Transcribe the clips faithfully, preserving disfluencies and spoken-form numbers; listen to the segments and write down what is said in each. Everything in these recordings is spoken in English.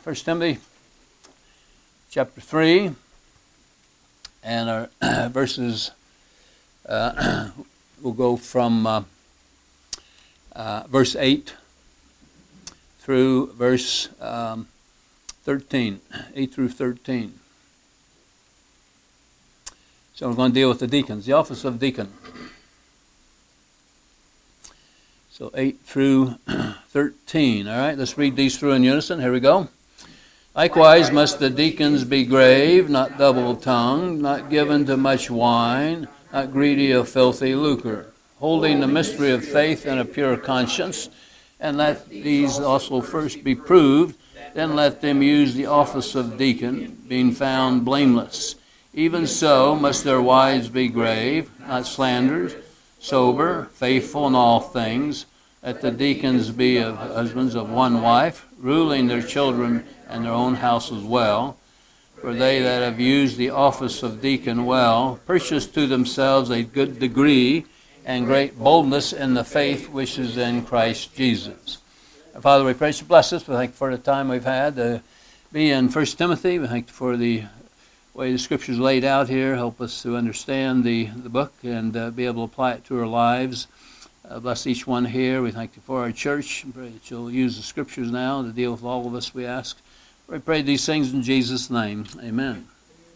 First Timothy chapter three, and our verses uh, will go from uh, uh, verse eight through verse um, thirteen, eight through thirteen. So we're going to deal with the deacons, the office of deacon. So eight through thirteen. All right, let's read these through in unison. Here we go. Likewise must the deacons be grave, not double-tongued, not given to much wine, not greedy of filthy lucre, holding the mystery of faith and a pure conscience, and let these also first be proved, then let them use the office of deacon, being found blameless. Even so must their wives be grave, not slanderers, sober, faithful in all things. Let the deacons be of husbands of one wife, ruling their children and their own house as well. For they that have used the office of deacon well, purchase to themselves a good degree and great boldness in the faith which is in Christ Jesus. Father, we praise you, bless us. We thank you for the time we've had to be in First Timothy. We thank you for the way the Scripture's laid out here. Help us to understand the, the book and uh, be able to apply it to our lives. Uh, bless each one here. We thank you for our church. Pray that you'll use the Scriptures now to deal with all of us, we ask. We pray these things in Jesus' name. Amen.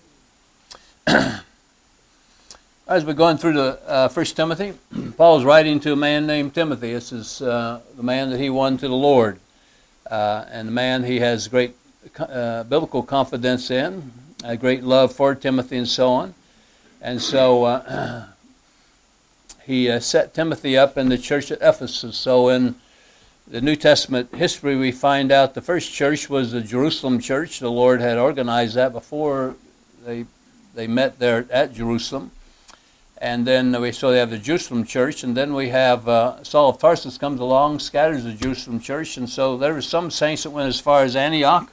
As we're going through the uh, First Timothy, Paul's writing to a man named Timothy. This is uh, the man that he won to the Lord, uh, and the man he has great uh, biblical confidence in, a great love for Timothy and so on. And so uh, he uh, set Timothy up in the church at Ephesus. So in the New Testament history, we find out the first church was the Jerusalem church. The Lord had organized that before they they met there at Jerusalem. And then we so they have the Jerusalem church, and then we have uh, Saul of Tarsus comes along, scatters the Jerusalem church, and so there were some saints that went as far as Antioch.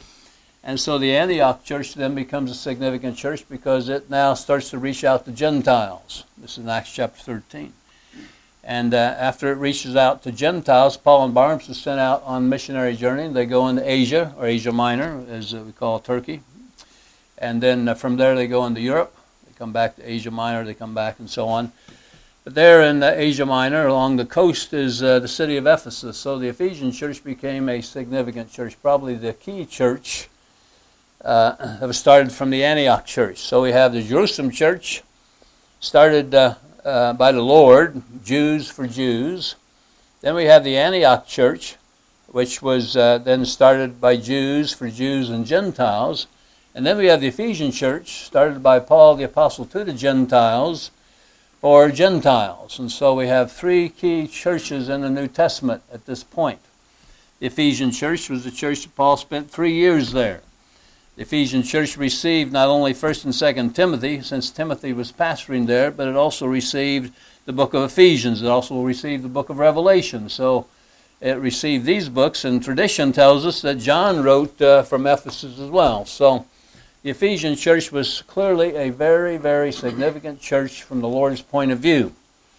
And so the Antioch church then becomes a significant church because it now starts to reach out to Gentiles. This is in Acts chapter thirteen. And uh, after it reaches out to Gentiles, Paul and Barnabas are sent out on missionary journey. They go into Asia, or Asia Minor, as we call Turkey. And then uh, from there they go into Europe. They come back to Asia Minor, they come back and so on. But there in uh, Asia Minor, along the coast, is uh, the city of Ephesus. So the Ephesian church became a significant church, probably the key church uh, that was started from the Antioch church. So we have the Jerusalem church, started uh, Uh, by the Lord, Jews for Jews. Then we have the Antioch church, which was uh, then started by Jews for Jews and Gentiles. And then we have the Ephesian church, started by Paul the Apostle to the Gentiles for Gentiles. And so we have three key churches in the New Testament at this point. The Ephesian church was the church that Paul spent three years there. The Ephesian church received not only First and Second Timothy, since Timothy was pastoring there, but it also received the book of Ephesians. It also received the book of Revelation. So it received these books, and tradition tells us that John wrote uh, from Ephesus as well. So the Ephesian church was clearly a very, very significant church from the Lord's point of view.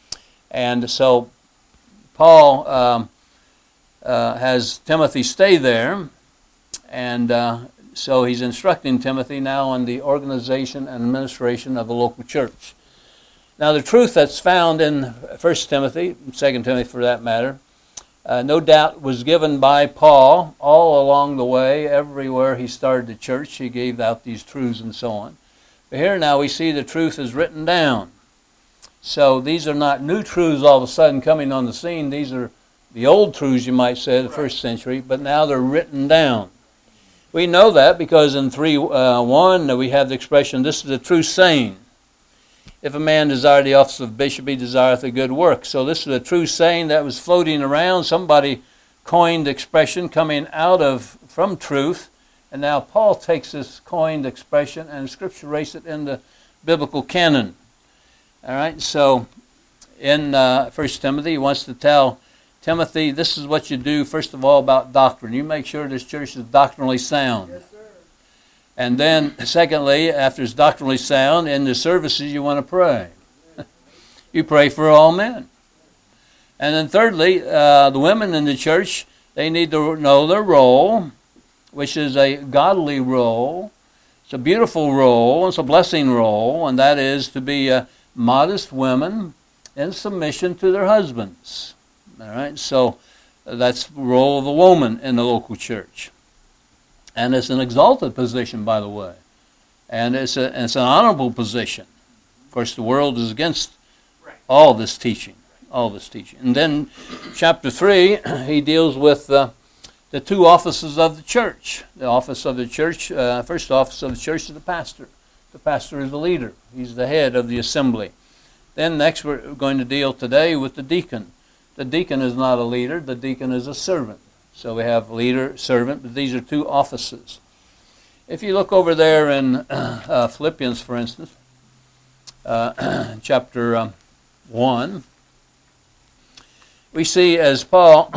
And so Paul um, uh, has Timothy stay there, and uh, so he's instructing Timothy now on the organization and administration of the local church. Now the truth that's found in First Timothy, Second Timothy for that matter, uh, no doubt was given by Paul all along the way, everywhere he started the church. He gave out these truths and so on. But here now we see the truth is written down. So these are not new truths all of a sudden coming on the scene. These are the old truths, you might say, of the first century, but now they're written down. We know that because in three one we have the expression, this is a true saying. If a man desire the office of bishop, he desireth a good work. So this is a true saying that was floating around. Somebody coined the expression coming out of, from truth. And now Paul takes this coined expression and Scripture writes it in the biblical canon. All right, so in uh, First Timothy, he wants to tell Timothy, this is what you do, first of all, about doctrine. You make sure this church is doctrinally sound. Yes, sir. And then, secondly, after it's doctrinally sound, in the services you want to pray. You pray for all men. And then thirdly, uh, the women in the church, they need to know their role. which is a godly role. It's a beautiful role. It's a blessing role, and that is to be uh, modest women in submission to their husbands. All right, so that's the role of the woman in the local church. And it's an exalted position, by the way. And it's, a, it's an honorable position. Of course, the world is against all this teaching, all this teaching. And then chapter three, he deals with uh, the two offices of the church. The office of the church, uh, first office of the church is the pastor. The pastor is the leader. He's the head of the assembly. Then next we're going to deal today with the deacon. The deacon is not a leader. The deacon is a servant. So we have leader, servant, but these are two offices. If you look over there in uh, Philippians, for instance, uh, chapter um, one, we see as Paul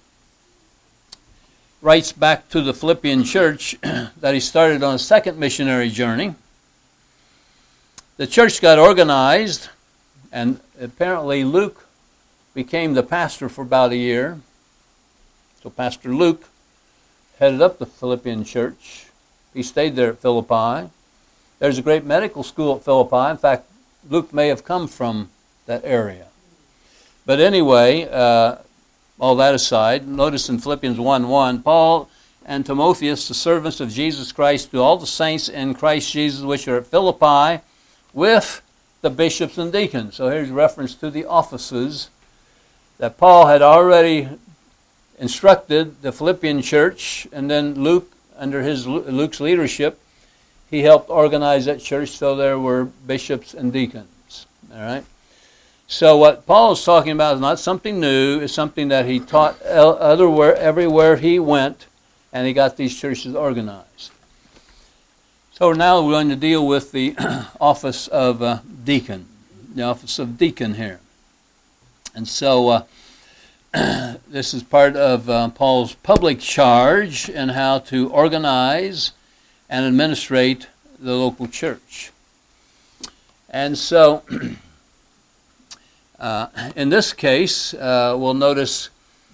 writes back to the Philippian church that he started on a second missionary journey. The church got organized, and apparently Luke became the pastor for about a year. So Pastor Luke headed up the Philippian church. He stayed there at Philippi. There's a great medical school at Philippi. In fact, Luke may have come from that area. But anyway, uh, all that aside, notice in Philippians one one, Paul and Timotheus, the servants of Jesus Christ, to all the saints in Christ Jesus which are at Philippi, with the bishops and deacons. So here's reference to the offices that Paul had already instructed the Philippian church, and then Luke, under his Luke's leadership, he helped organize that church so there were bishops and deacons. All right. So what Paul is talking about is not something new. It's something that he taught otherwhere, everywhere he went, and he got these churches organized. So now we're going to deal with the office of uh, deacon, the office of deacon here. And so uh, this is part of uh, Paul's public charge in how to organize and administrate the local church. And so uh, in this case, uh, we'll notice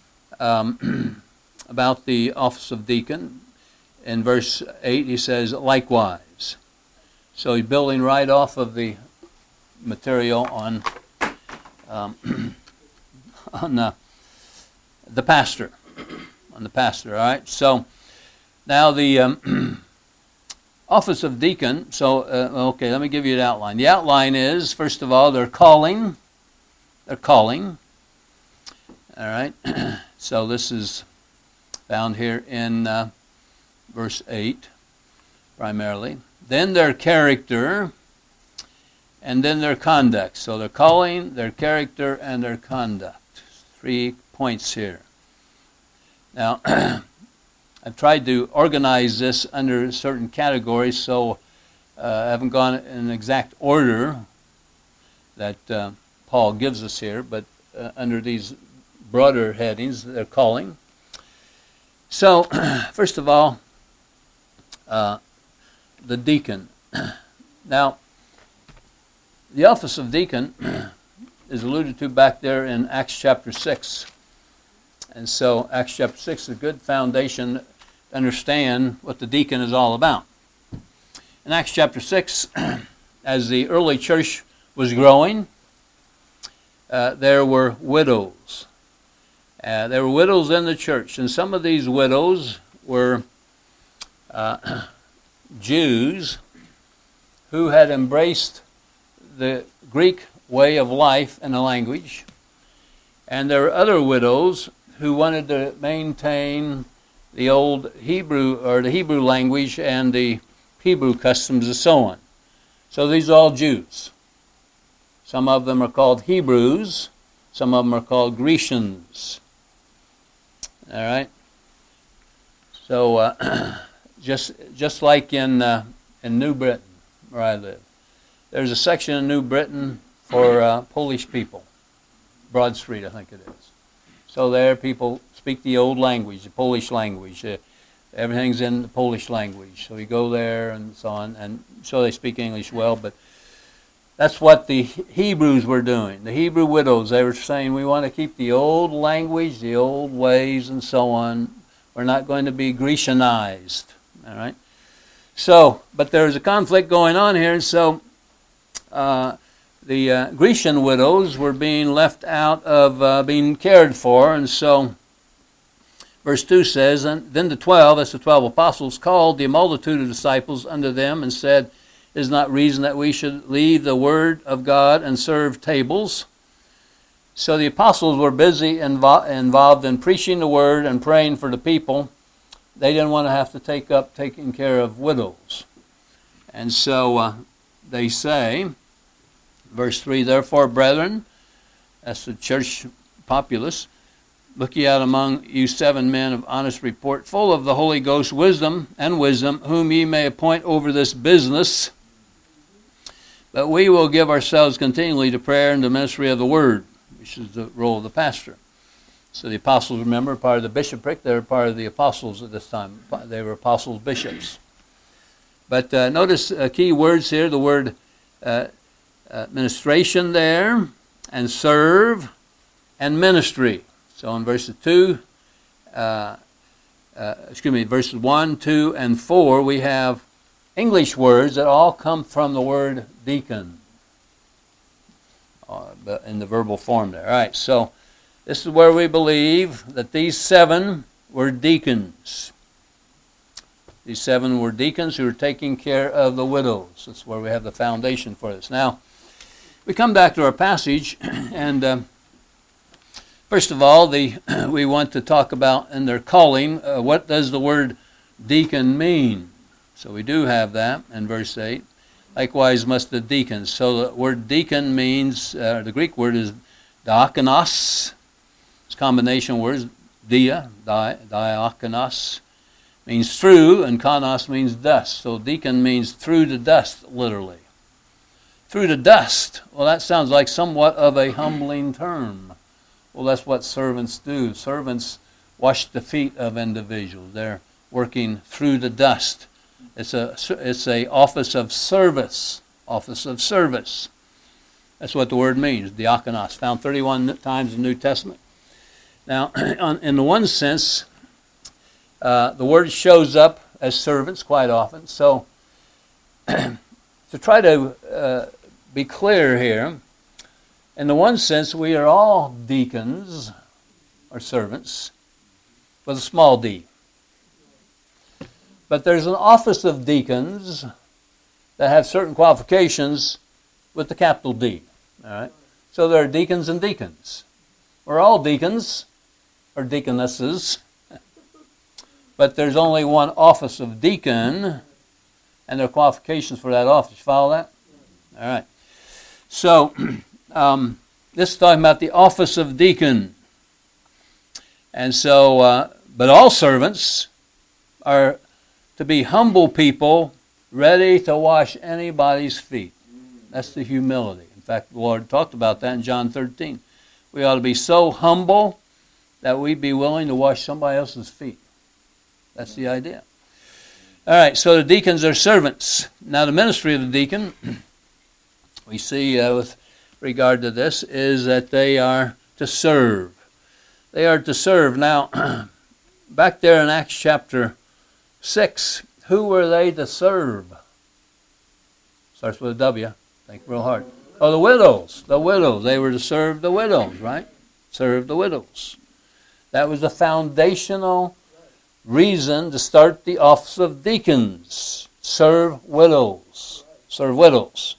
um, about the office of deacon. In verse eight, he says, likewise. So he's building right off of the material on um, on uh, the pastor, on the pastor. All right. So now the um, office of deacon. So uh, okay, let me give you an outline. The outline is, first of all, they're calling. They're calling. All right. So this is found here in uh, verse eight, primarily. Then their character, and then their conduct. So their calling, their character, and their conduct. Three points here. Now, I've tried to organize this under certain categories, so uh, I haven't gone in an exact order that uh, Paul gives us here, but uh, under these broader headings, they're calling. So, first of all, uh, the deacon. Now, the office of deacon is alluded to back there in Acts chapter six. And so Acts chapter six is a good foundation to understand what the deacon is all about. In Acts chapter six, as the early church was growing, uh, there were widows. Uh, there were widows in the church, and some of these widows were uh, Jews who had embraced the Greek way of life and the language, and there were other widows who wanted to maintain the old Hebrew or the Hebrew language and the Hebrew customs and so on. So these are all Jews. Some of them are called Hebrews, some of them are called Grecians. All right. So uh, just just like in uh, in New Britain, where I live, there's a section in New Britain for uh, Polish people. Broad Street, I think it is. So there people speak the old language, the Polish language. Uh, everything's in the Polish language. So you go there and so on. And so they speak English well, but that's what the Hebrews were doing. The Hebrew widows, they were saying, we want to keep the old language, the old ways and so on. We're not going to be Grecianized. All right. So, but there's a conflict going on here, and so uh, the uh, Grecian widows were being left out of uh, being cared for, and so verse two says, and then the twelve, that's the twelve apostles, called the multitude of disciples unto them and said, it is not reason that we should leave the word of God and serve tables. So the apostles were busy invo- involved in preaching the word and praying for the people. They didn't want to have to take up taking care of widows. And so uh, they say, verse three, therefore, brethren, that's the church populace, look ye out among you seven men of honest report, full of the Holy Ghost wisdom and wisdom, whom ye may appoint over this business. But we will give ourselves continually to prayer and the ministry of the word, which is the role of the pastor. So the apostles, remember, part of the bishopric, they were part of the apostles at this time. They were apostles, bishops. But uh, notice uh, key words here, the word uh, uh, administration there, and serve, and ministry. So in verses two, uh, uh, excuse me, verses one, two, and four, we have English words that all come from the word deacon uh, in the verbal form there. All right, so this is where we believe that these seven were deacons. These seven were deacons who were taking care of the widows. That's where we have the foundation for this. Now, we come back to our passage, and uh, first of all, the we want to talk about in their calling, uh, what does the word deacon mean? So we do have that in verse eight. Likewise must the deacons. So the word deacon means, uh, the Greek word is diakonos. It's a combination of words, dia, di, diakonos, means through, and konos means dust. So deacon means through the dust, literally. Through the dust. Well, that sounds like somewhat of a humbling term. Well, that's what servants do. Servants wash the feet of individuals. They're working through the dust. It's a it's a office of service. Office of service. That's what the word means, diakonos, found thirty-one times in the New Testament. Now, in the one sense, uh, the word shows up as servants quite often. So, to try to uh, be clear here, in the one sense, we are all deacons or servants with a small d. But there's an office of deacons that have certain qualifications with the capital D. All right? So there are deacons and deacons. We're all deacons or deaconesses, but there's only one office of deacon, and there are qualifications for that office. Follow that? All right. So um, this is talking about the office of deacon. And so, uh, but all servants are to be humble people, ready to wash anybody's feet. That's the humility. In fact, the Lord talked about that in John thirteen. We ought to be so humble that we be willing to wash somebody else's feet. That's the idea. All right, so the deacons are servants. Now the ministry of the deacon, we see uh, with regard to this, is that they are to serve. They are to serve. Now, back there in Acts chapter six, who were they to serve? Starts with a W. Think real hard. Oh, the widows. The widows. They were to serve the widows, right? Serve the widows. That was the foundational reason to start the office of deacons. Serve widows. Serve widows.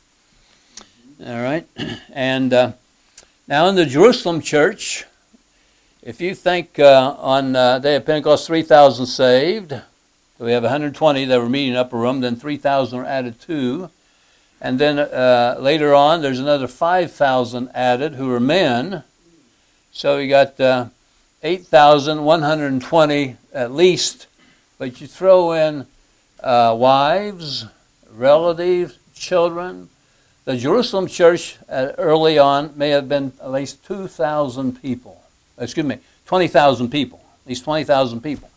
All right. And uh, now in the Jerusalem church, if you think uh, on uh, day of Pentecost, three thousand saved. So we have one hundred twenty that were meeting in upper room. Then three thousand were added to. And then uh, later on, there's another five thousand added who are men. So you got uh, eight thousand one hundred twenty at least. But you throw in uh, wives, relatives, children. The Jerusalem church uh, early on may have been at least two thousand people. Excuse me, twenty thousand people. At least twenty thousand people.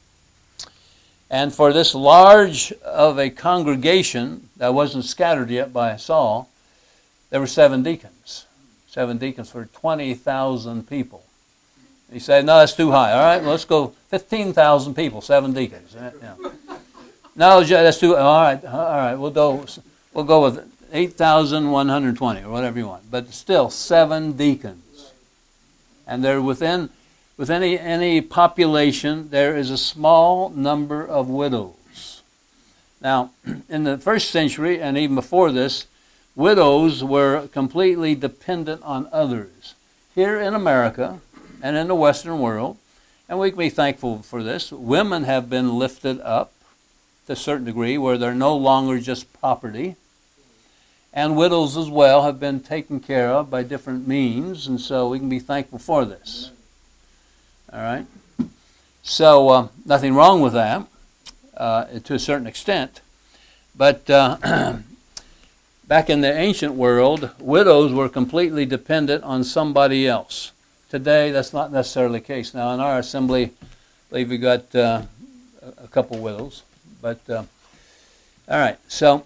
And for this large of a congregation that wasn't scattered yet by Saul, there were seven deacons. Seven deacons for twenty thousand people. He said, no, that's too high. All right, well, let's go fifteen thousand people, seven deacons. Yeah. No, that's too, all right, all right, we'll go, we'll go with eight thousand one hundred twenty or whatever you want. But still, seven deacons. And they're within, with any, any population, there is a small number of widows. Now, in the first century, and even before this, widows were completely dependent on others. Here in America and in the Western world, and we can be thankful for this, women have been lifted up to a certain degree where they're no longer just property. And widows as well have been taken care of by different means, and so we can be thankful for this. All right? So, uh, nothing wrong with that uh, to a certain extent. But uh, back in the ancient world, widows were completely dependent on somebody else. Today, that's not necessarily the case. Now, in our assembly, I believe we got uh, a couple widows. But, uh, all right, so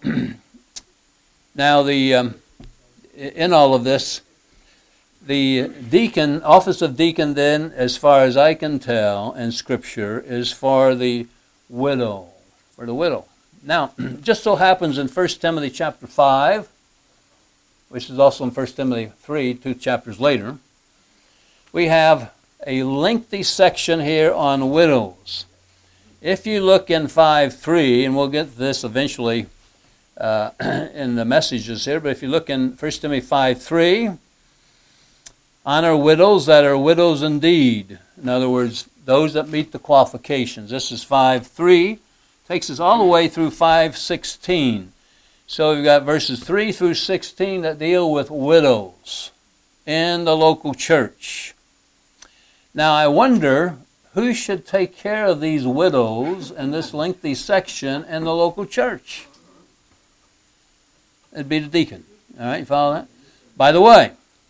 now the um, in all of this, the deacon, office of deacon then, as far as I can tell in Scripture, is for the widow, for the widow. Now, just so happens in First Timothy chapter five, which is also in First Timothy three, two chapters later, we have a lengthy section here on widows. If you look in five three, and we'll get to this eventually uh, in the messages here, but if you look in First Timothy five three, honor widows that are widows indeed. In other words, those that meet the qualifications. This is five three. Takes us all the way through five sixteen. So we've got verses three through sixteen that deal with widows in the local church. Now I wonder who should take care of these widows in this lengthy section in the local church. It'd be the deacon. All right, you follow that? By the way,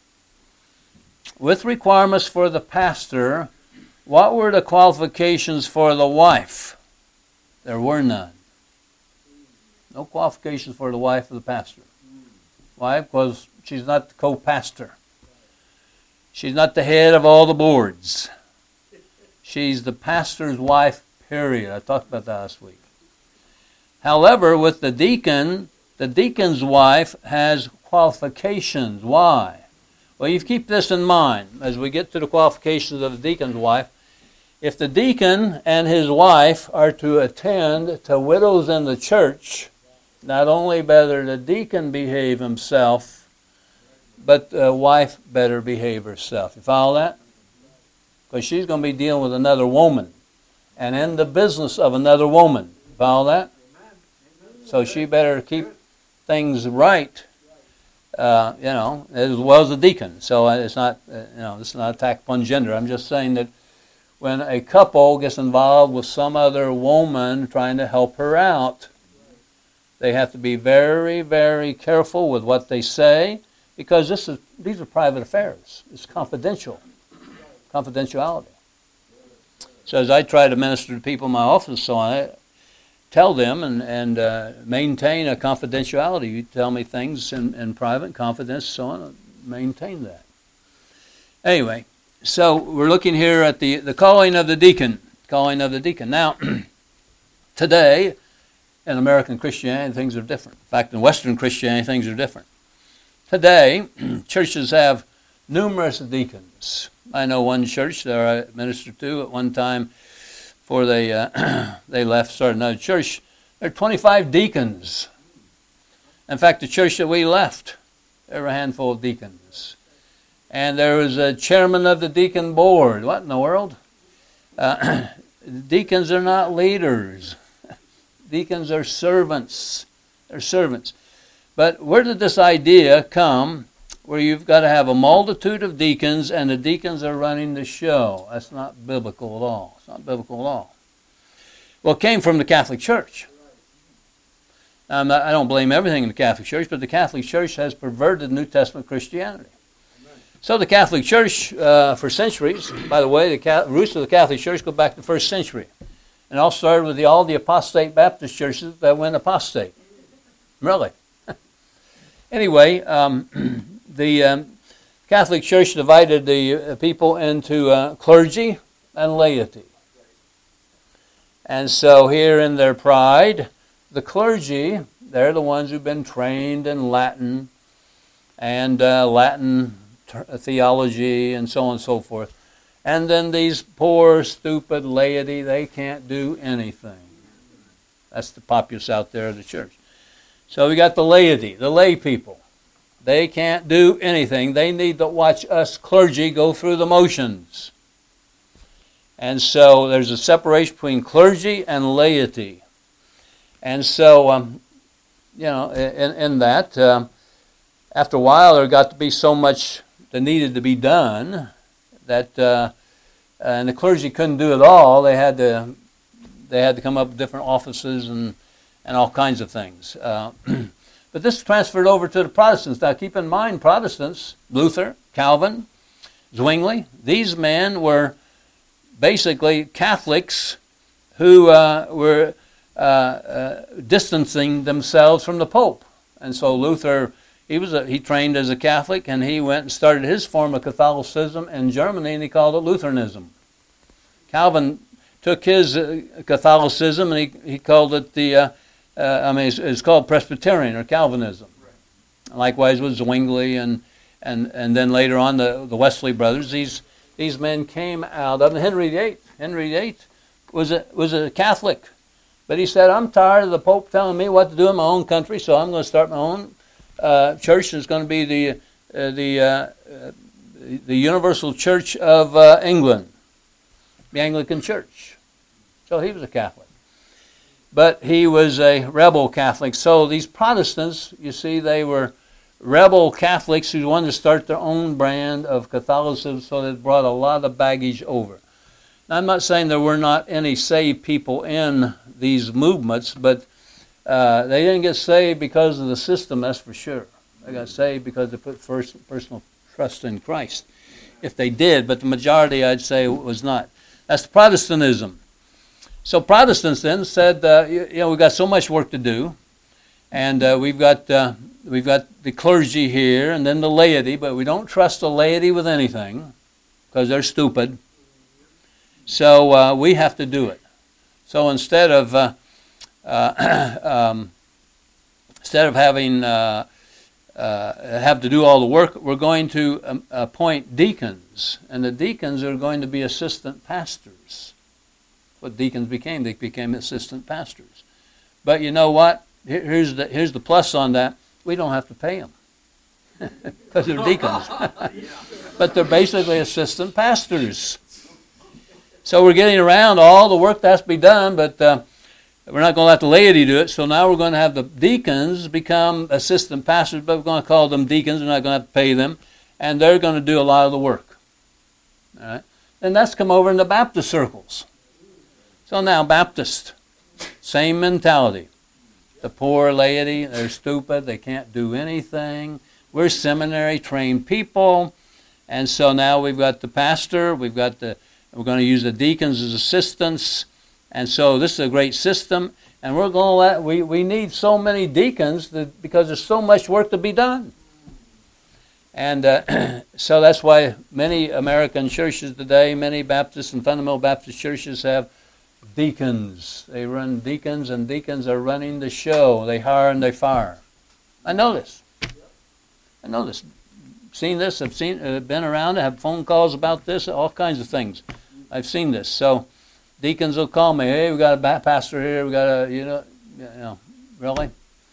with requirements for the pastor, what were the qualifications for the wife? There were none. No qualifications for the wife of the pastor. Why? Because she's not the co-pastor. She's not the head of all the boards. She's the pastor's wife, period. I talked about that last week. However, with the deacon, the deacon's wife has qualifications. Why? Well, you keep this in mind as we get to the qualifications of the deacon's wife. If the deacon and his wife are to attend to widows in the church, not only better the deacon behave himself, but the wife better behave herself. You follow that? Because she's going to be dealing with another woman and in the business of another woman. You follow that? So she better keep things right, uh, you know, as well as the deacon. So it's not, uh, you know, this is not an attack upon gender. I'm just saying that when a couple gets involved with some other woman trying to help her out, they have to be very, very careful with what they say, because this is these are private affairs. It's confidential, confidentiality. So as I try to minister to people in my office, so I tell them and, and uh, maintain a confidentiality. You tell me things in, in private, confidence, so on, maintain that. Anyway, so we're looking here at the, the calling of the deacon. Calling of the deacon. Now, today, in American Christianity, things are different. In fact, in Western Christianity, things are different. Today, churches have numerous deacons. I know one church that I ministered to at one time before they uh, they left, started another church. There are twenty-five deacons. In fact, the church that we left, there were a handful of deacons. And there was a chairman of the deacon board. What in the world? Uh, deacons are not leaders. Deacons are servants. They're servants. But where did this idea come where you've got to have a multitude of deacons and the deacons are running the show? That's not biblical at all. It's not biblical at all. Well, it came from the Catholic Church. Now, I'm not, I don't blame everything in the Catholic Church, but the Catholic Church has perverted New Testament Christianity. So the Catholic Church, uh, for centuries, by the way, the roots of the Catholic Church go back to the first century. And it all started with the, all the apostate Baptist churches that went apostate. Really. Anyway, um, the um, Catholic Church divided the people into uh, clergy and laity. And so here in their pride, the clergy, they're the ones who've been trained in Latin and uh, Latin theology and so on and so forth. And then these poor, stupid laity, they can't do anything. That's the populace out there of the church. So we got the laity, the lay people. They can't do anything. They need to watch us clergy go through the motions. And so there's a separation between clergy and laity. And so, um, you know, in, in that, um, after a while, there got to be so much that needed to be done that, uh, and the clergy couldn't do it all. They had to, they had to come up with different offices and and all kinds of things. Uh, but this transferred over to the Protestants. Now, keep in mind, Protestants, Luther, Calvin, Zwingli, these men were basically Catholics who uh, were uh, uh, distancing themselves from the Pope. And so Luther, he was a, he trained as a Catholic, and he went and started his form of Catholicism in Germany, and he called it Lutheranism. Calvin took his uh, Catholicism, and he, he called it the, uh, uh, I mean, it's, it's called Presbyterian or Calvinism. Right. Likewise with Zwingli, and and and then later on the, the Wesley brothers. These these men came out of, and Henry the Eighth. Henry the Eighth was a was a Catholic, but he said, "I'm tired of the Pope telling me what to do in my own country, so I'm going to start my own uh, church. And it's going to be the uh, the uh, uh, the Universal Church of uh, England, the Anglican Church." So he was a Catholic. But he was a rebel Catholic. So these Protestants, you see, they were rebel Catholics who wanted to start their own brand of Catholicism, so they brought a lot of baggage over. Now, I'm not saying there were not any saved people in these movements, but uh, they didn't get saved because of the system, that's for sure. They got saved because they put first personal trust in Christ. If they did, but the majority, I'd say, was not. That's Protestantism. So Protestants then said, uh, you, you know, we've got so much work to do, and uh, we've got uh, we've got the clergy here, and then the laity, but we don't trust the laity with anything because they're stupid. So uh, we have to do it. So instead of uh, uh, um, instead of having uh, uh, have to do all the work, we're going to um, appoint deacons, and the deacons are going to be assistant pastors. What deacons became. They became assistant pastors. But you know what? Here, here's the here's the plus on that. We don't have to pay them because they're deacons. But they're basically assistant pastors. So we're getting around all the work that's to be done, but uh, we're not going to let the laity do it. So now we're going to have the deacons become assistant pastors, but we're going to call them deacons. We're not going to have to pay them, and they're going to do a lot of the work. All right. And that's come over in the Baptist circles. So now, Baptist, same mentality. The poor laity, they're stupid, they can't do anything. We're seminary-trained people, and so now we've got the pastor, we've got the, we're going to use the deacons as assistants, and so this is a great system, and we're going to let, we, we need so many deacons that, because there's so much work to be done. And uh, so that's why many American churches today, many Baptist and fundamental Baptist churches have deacons. They run deacons, and deacons are running the show. They hire and they fire. I know this. I know this. Seen this. I've seen. Uh, been around. I have phone calls about this. All kinds of things. I've seen this. So deacons will call me. Hey, we got a pastor here. We got a. You know. You know. Really?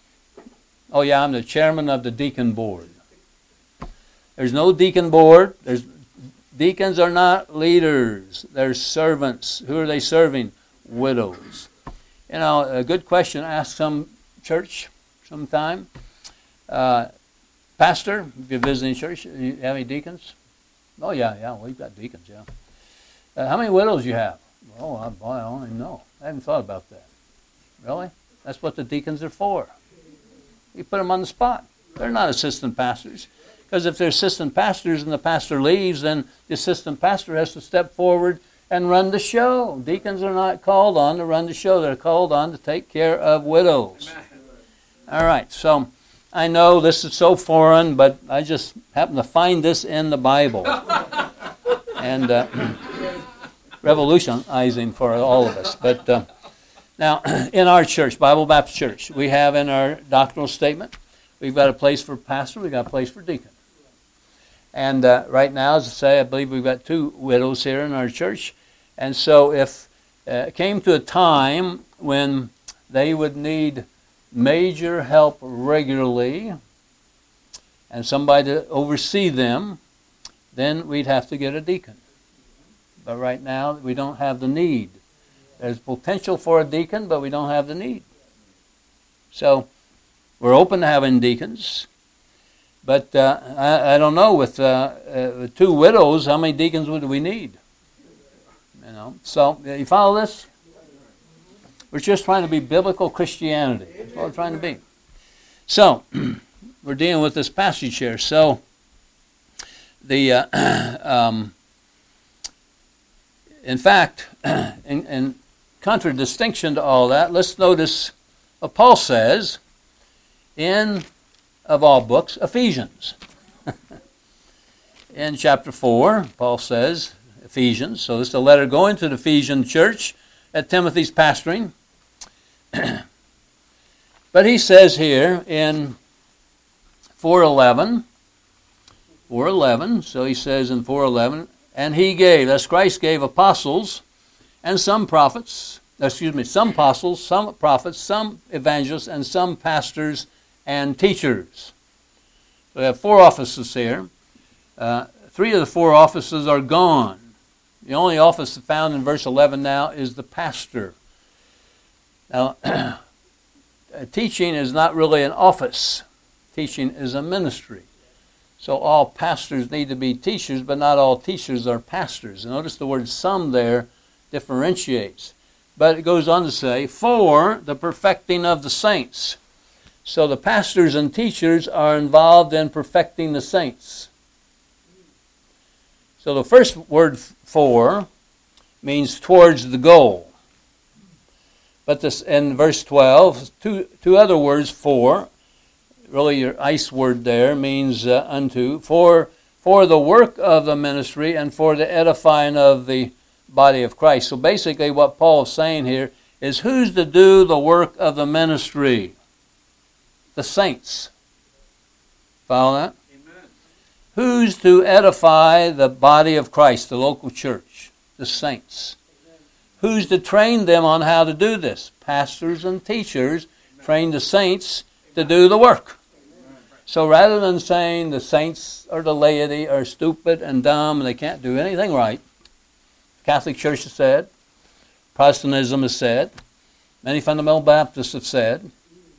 Oh yeah, I'm the chairman of the deacon board. There's no deacon board. There's deacons are not leaders. They're servants. Who are they serving? Widows. You know, a good question. Ask some church sometime. Uh, Pastor, if you're visiting church, you have any deacons? Oh, yeah, yeah, we've got deacons, yeah. Uh, how many widows you have? Oh, I, boy, I don't even know. I haven't thought about that. Really? That's what the deacons are for. You put them on the spot. They're not assistant pastors. Because if they're assistant pastors and the pastor leaves, then the assistant pastor has to step forward and run the show. Deacons are not called on to run the show. They're called on to take care of widows. All right, so I know this is so foreign, but I just happen to find this in the Bible. And uh, revolutionizing for all of us. But uh, now, in our church, Bible Baptist Church, we have in our doctrinal statement, we've got a place for pastor, we've got a place for deacon. And uh, right now, as I say, I believe we've got two widows here in our church. And so if uh, it came to a time when they would need major help regularly and somebody to oversee them, then we'd have to get a deacon. But right now, we don't have the need. There's potential for a deacon, but we don't have the need. So we're open to having deacons. But uh, I, I don't know, with, uh, uh, with two widows, how many deacons would we need? You know. So you follow this? We're just trying to be biblical Christianity. That's what we're trying to be. So we're dealing with this passage here. So the uh, um, in fact, in, in contradistinction to all that, let's notice what Paul says in, of all books, Ephesians. In chapter four, Paul says, Ephesians, so this is a letter going to the Ephesian church that Timothy's pastoring. But he says here in four eleven, four eleven, so he says in four eleven, and he gave, that's Christ gave apostles and some prophets, excuse me, some apostles, some prophets, some evangelists, and some pastors and teachers. So we have four offices here. Uh, three of the four offices are gone. The only office found in verse eleven now is the pastor. Now, teaching is not really an office. Teaching is a ministry. So all pastors need to be teachers, but not all teachers are pastors. Notice the word some there differentiates. But it goes on to say, for the perfecting of the saints. So the pastors and teachers are involved in perfecting the saints. So the first word for means towards the goal. But this in verse twelve, two, two other words for, really your ice word there means uh, unto, for, for the work of the ministry and for the edifying of the body of Christ. So basically what Paul is saying here is who's to do the work of the ministry? The saints. Follow that? Amen. Who's to edify the body of Christ, the local church? The saints. Amen. Who's to train them on how to do this? Pastors and teachers Amen. Train the saints Amen. To do the work. Amen. So rather than saying the saints or the laity are stupid and dumb and they can't do anything right, the Catholic Church has said, Protestantism has said, many fundamental Baptists have said,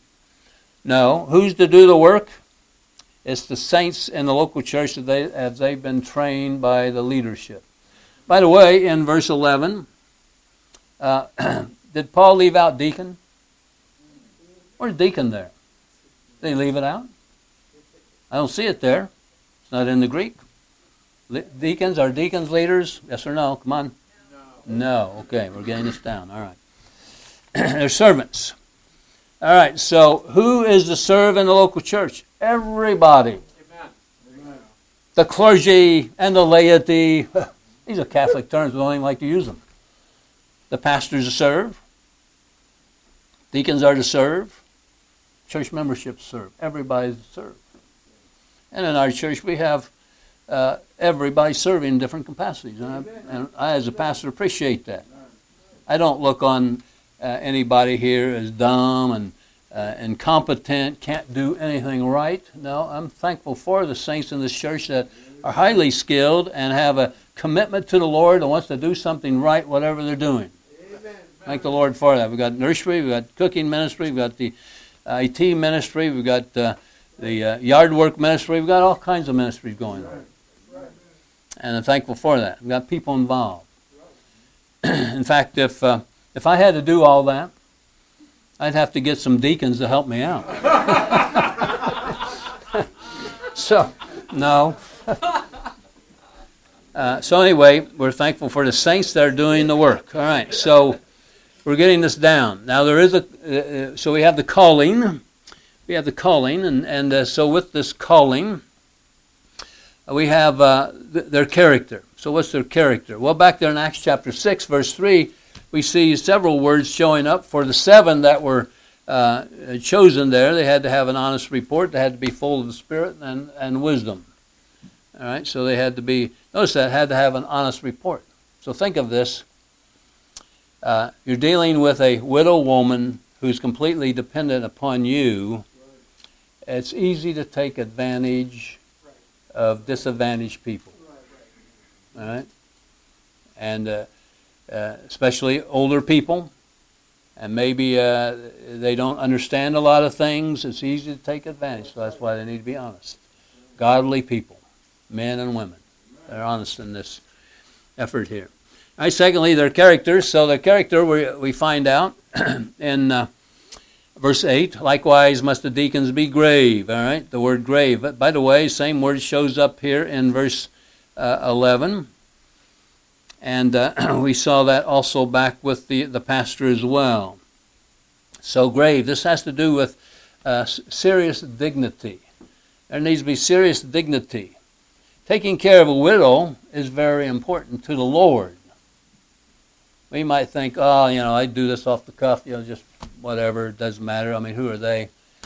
no, who's to do the work? It's the saints in the local church that they, as they've been trained by the leadership. By the way, in verse eleven, uh, did Paul leave out deacon? Where's deacon there? Did he leave it out? I don't see it there. It's not in the Greek. Le- deacons, are deacons leaders? Yes or no? Come on. No. No. Okay, we're getting this down. All right. They're servants. All right, so who is to serve in the local church? Everybody. Amen. The clergy and the laity. These are Catholic terms, we don't even like to use them. The pastors to serve. Deacons are to serve. Church membership serve. Everybody's to serve. And in our church we have uh, everybody serving in different capacities. And I, and I, as a pastor, appreciate that. I don't look on Uh, anybody here is dumb and uh, incompetent, can't do anything right. No, I'm thankful for the saints in this church that are highly skilled and have a commitment to the Lord and wants to do something right, whatever they're doing. Amen. Thank the Lord for that. We've got nursery, we've got cooking ministry, we've got the I T ministry, we've got uh, the uh, yard work ministry, we've got all kinds of ministries going on. And I'm thankful for that. We've got people involved. In fact, if... Uh, If I had to do all that, I'd have to get some deacons to help me out. so, no. uh, so anyway, we're thankful for the saints that are doing the work. All right, so we're getting this down. Now there is a, uh, so we have the calling. we have the calling, and, and uh, so with this calling, we have uh, th- their character. So what's their character? Well, back there in Acts chapter six, verse three, we see several words showing up. For the seven that were uh, chosen there, they had to have an honest report. They had to be full of the Spirit and, and wisdom. All right, so they had to be, notice that, had to have an honest report. So think of this. Uh, you're dealing with a widow woman who's completely dependent upon you. It's easy to take advantage of disadvantaged people. All right? And uh, uh, especially older people. And maybe uh, they don't understand a lot of things. It's easy to take advantage. So that's why they need to be honest. Godly people, men and women. They're honest in this effort here. All right, secondly, their characters. So their character, we, we find out in uh, verse eight, likewise must the deacons be grave. All right, the word grave. But by the way, same word shows up here in verse uh, eleven. And uh, we saw that also back with the, the pastor as well. So grave, this has to do with uh, serious dignity. There needs to be serious dignity. Taking care of a widow is very important to the Lord. We might think, oh, you know, I do this off the cuff, you know, just whatever, it doesn't matter. I mean, who are they?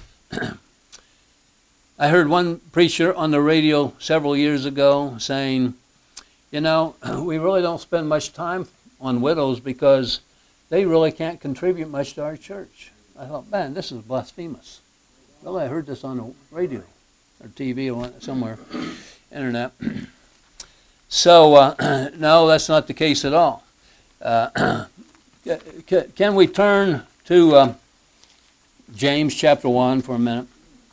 I heard one preacher on the radio several years ago saying, you know, we really don't spend much time on widows because they really can't contribute much to our church. I thought, man, this is blasphemous. Well, I heard this on the radio or T V or somewhere, internet. So, uh, no, that's not the case at all. Uh, can we turn to uh, James chapter one for a minute?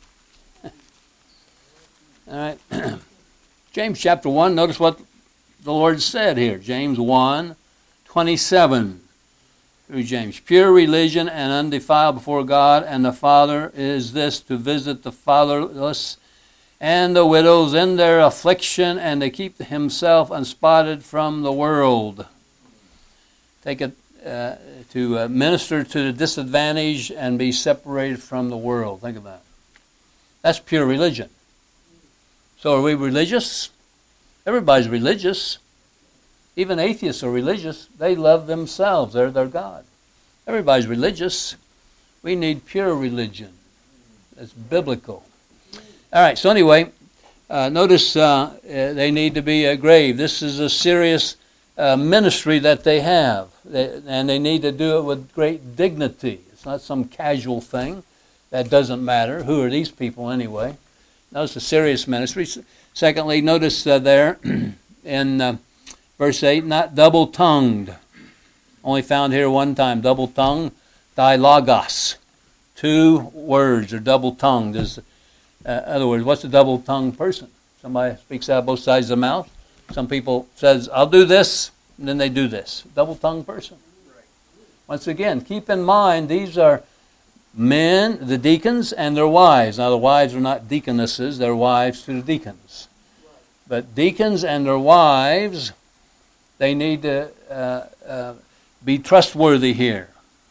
All right. James chapter one, notice what the Lord said here. James one, twenty-seven through James. Pure religion and undefiled before God and the Father is this, to visit the fatherless and the widows in their affliction, and to keep himself unspotted from the world. Take it uh, to uh, minister to the disadvantaged and be separated from the world. Think of that. That's pure religion. So are we religious? Everybody's religious. Even atheists are religious. They love themselves. They're their God. Everybody's religious. We need pure religion. It's biblical. All right, so anyway, uh, notice uh, they need to be uh, grave. This is a serious uh, ministry that they have, they, and they need to do it with great dignity. It's not some casual thing. That doesn't matter. Who are these people anyway? Notice a serious ministry. Secondly, notice uh, there in uh, verse eight, not double-tongued. Only found here one time, double-tongued, dilogos. Two words are double-tongued. There's Uh, in other words, what's a double-tongued person? Somebody speaks out both sides of the mouth. Some people says, I'll do this, and then they do this. Double-tongued person. Once again, keep in mind, these are men, the deacons, and their wives. Now, the wives are not deaconesses. They're wives to the deacons. But deacons and their wives, they need to uh, uh, be trustworthy here.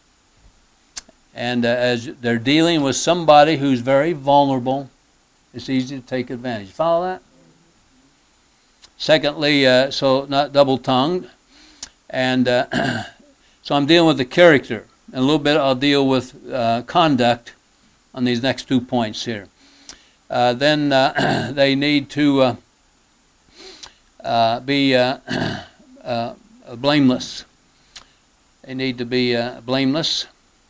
And uh, as they're dealing with somebody who's very vulnerable, it's easy to take advantage. Follow that? Secondly, uh, so not double-tongued. And uh, so I'm dealing with the character. In a little bit I'll deal with uh, conduct on these next two points here. Uh, then uh, they need to uh, uh, be uh, uh, blameless. They need to be uh, blameless.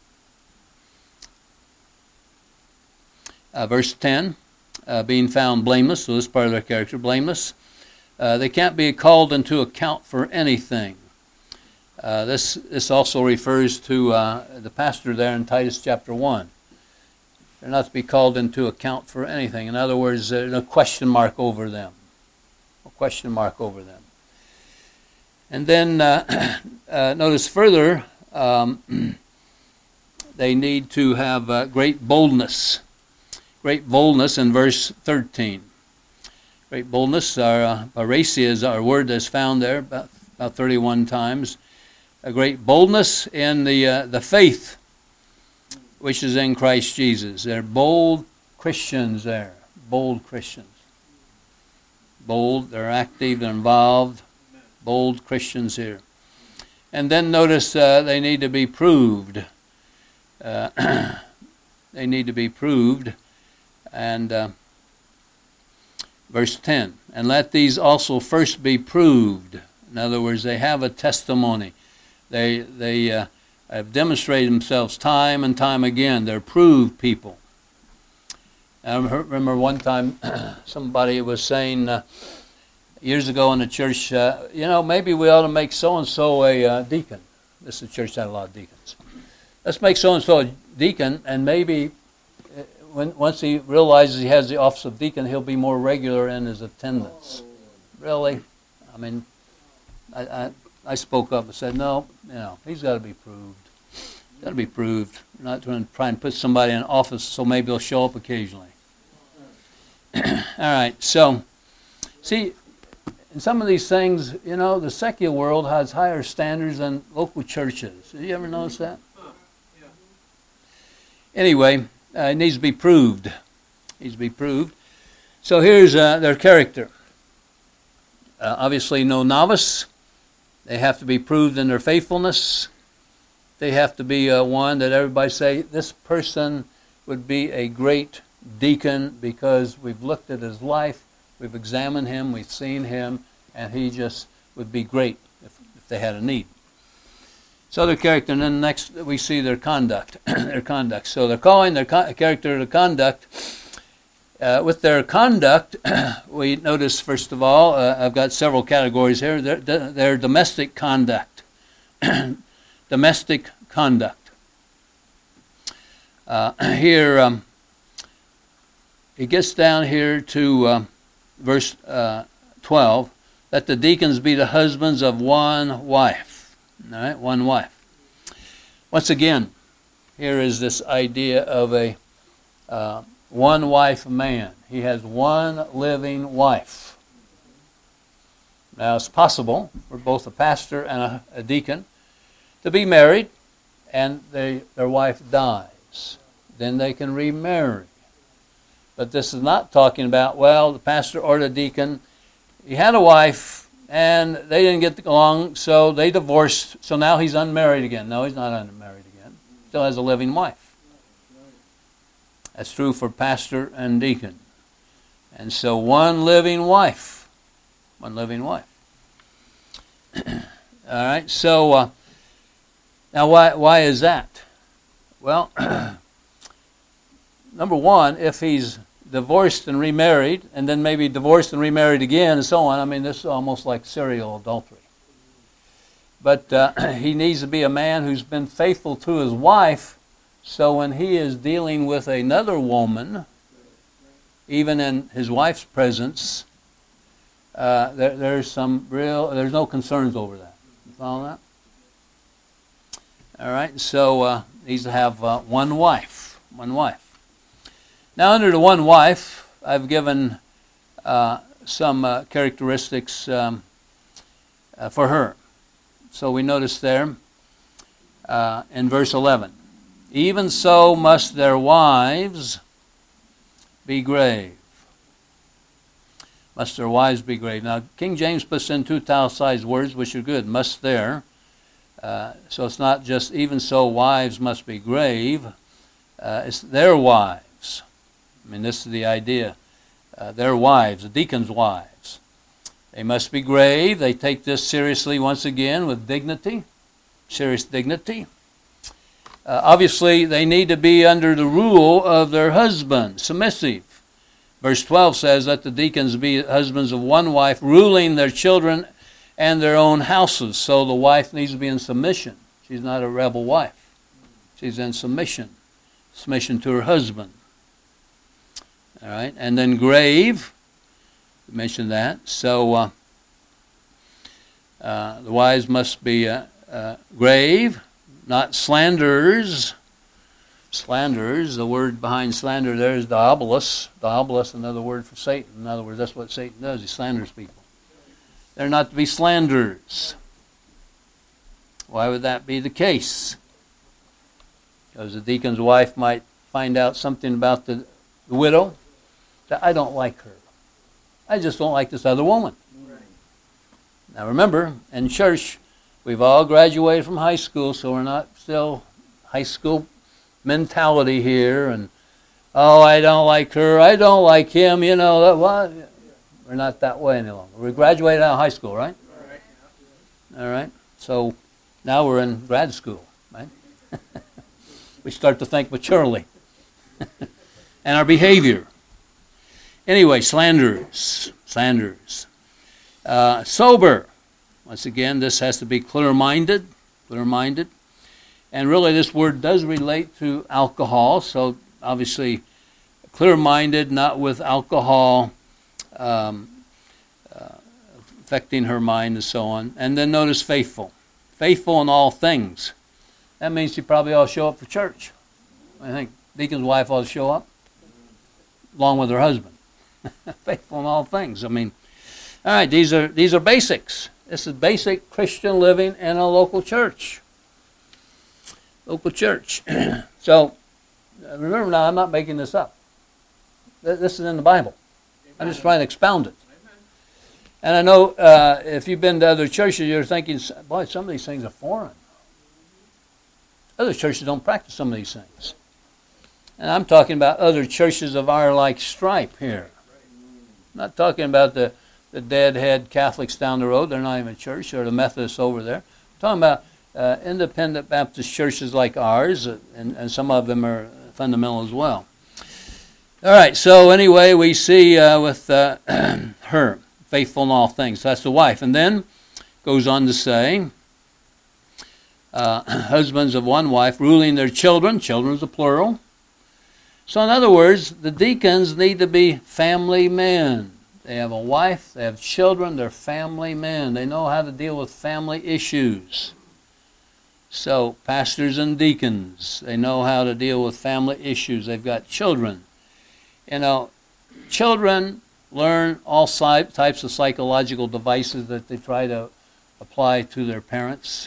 Uh, verse ten. Uh, being found blameless, so this is part of their character, blameless. Uh, they can't be called into account for anything. Uh, this this also refers to uh, the pastor there in Titus chapter one. They're not to be called into account for anything. In other words, there's a question mark over them. A question mark over them. And then uh, uh, notice further, um, they need to have uh, great boldness. Great boldness in verse thirteen. Great boldness, our uh, parasia is our word that's found there about, about thirty-one times. A great boldness in the uh, the faith which is in Christ Jesus. They're bold Christians there. Bold Christians. Bold, they're active, they're involved. Bold Christians here. And then notice uh, they need to be proved. Uh, they need to be proved. And uh, verse ten, and let these also first be proved. In other words, they have a testimony. They they uh, have demonstrated themselves time and time again. They're proved people. I remember one time somebody was saying uh, years ago in the church, uh, you know, maybe we ought to make so-and-so a uh, deacon. This is a church that had a lot of deacons. Let's make so-and-so a deacon, and maybe when once he realizes he has the office of deacon, he'll be more regular in his attendance. Really? I mean, I, I, I spoke up and said, no, you know, he's got to be proved. Got to be proved. We're not trying to try and put somebody in office so maybe he'll show up occasionally. All right, so, see, in some of these things, you know, the secular world has higher standards than local churches. Have you ever noticed that? Anyway, uh, it needs to be proved. It needs to be proved. So here's uh, their character. Uh, obviously, no novice. They have to be proved in their faithfulness. They have to be uh, one that everybody say, this person would be a great deacon because we've looked at his life, we've examined him, we've seen him, and he just would be great if, if they had a need. So their character, and then next we see their conduct. their conduct. So they're calling their co- character the conduct. Uh, with their conduct, we notice, first of all, uh, I've got several categories here. Their, their domestic conduct. domestic conduct. Uh, here, um, it gets down here to uh, verse uh, twelve. Let the deacons be the husbands of one wife. All right, one wife. Once again, here is this idea of a uh, one-wife man. He has one living wife. Now, it's possible for both a pastor and a, a deacon to be married, and they, their wife dies. Then they can remarry. But this is not talking about, well, the pastor or the deacon, he had a wife, and they didn't get along, so they divorced, so now he's unmarried again. No, he's not unmarried again. Still has a living wife. That's true for pastor and deacon. And so one living wife. One living wife. All right, so uh, now why why is that? Well, number one, if he's divorced and remarried, and then maybe divorced and remarried again, and so on, I mean, this is almost like serial adultery. But uh, he needs to be a man who's been faithful to his wife, so when he is dealing with another woman, even in his wife's presence, uh, there, there's some real, there's no concerns over that. You follow that? All right, so uh, he needs to have uh, one wife, one wife. Now, under the one wife, I've given uh, some uh, characteristics um, uh, for her. So we notice there uh, in verse eleven, even so must their wives be grave. Must their wives be grave. Now, King James puts in two italicized words, which are good, must there. Uh, so it's not just even so wives must be grave. Uh, it's their wives. I mean, this is the idea. Uh, their wives, the deacons' wives. They must be grave. They take this seriously once again with dignity, serious dignity. Uh, obviously, they need to be under the rule of their husband, submissive. Verse twelve says, let the deacons be husbands of one wife, ruling their children and their own houses. So the wife needs to be in submission. She's not a rebel wife. She's in submission. Submission to her husband. All right, and then grave, we mentioned that. So uh, uh, the wives must be uh, uh, grave, not slanderers. Slanderers, the word behind slander there is diabolos. Diabolos, another word for Satan. In other words, that's what Satan does. He slanders people. They're not to be slanderers. Why would that be the case? because the deacon's wife might find out something about the, the widow that I don't like her. I just don't like this other woman. Right. Now remember, in church, we've all graduated from high school, so we're not still high school mentality here. And, oh, I don't like her, I don't like him, you know. That, what? We're not that way any longer. We graduated out of high school, right? All right. So now we're in grad school, right? We start to think maturely. And our behavior. Anyway, slanderers. Slanderers. Uh, sober. Once again, this has to be clear-minded. Clear-minded. And really this word does relate to alcohol. So obviously clear-minded, not with alcohol um, uh, affecting her mind and so on. And then notice faithful. Faithful in all things. That means you probably ought to show up for church. I think deacon's wife ought to show up along with her husband. Faithful in all things. I mean, all right, these are these are basics. This is basic Christian living in a local church. Local church. So, remember now, I'm not making this up. This is in the Bible. I'm just trying to expound it. And I know uh, if you've been to other churches, you're thinking, boy, some of these things are foreign. Other churches don't practice some of these things. And I'm talking about other churches of our like stripe here. I'm not talking about the, the deadhead Catholics down the road. They're not even a church, or the Methodists over there. I'm talking about uh, independent Baptist churches like ours, uh, and, and some of them are fundamental as well. All right, so anyway, we see uh, with uh, her, faithful in all things. So that's the wife. And then goes on to say, uh, husbands of one wife ruling their children. Children is a plural. So in other words, the deacons need to be family men. They have a wife, they have children, they're family men. They know how to deal with family issues. So pastors and deacons, they know how to deal with family issues. They've got children. You know, children learn all types of psychological devices that they try to apply to their parents.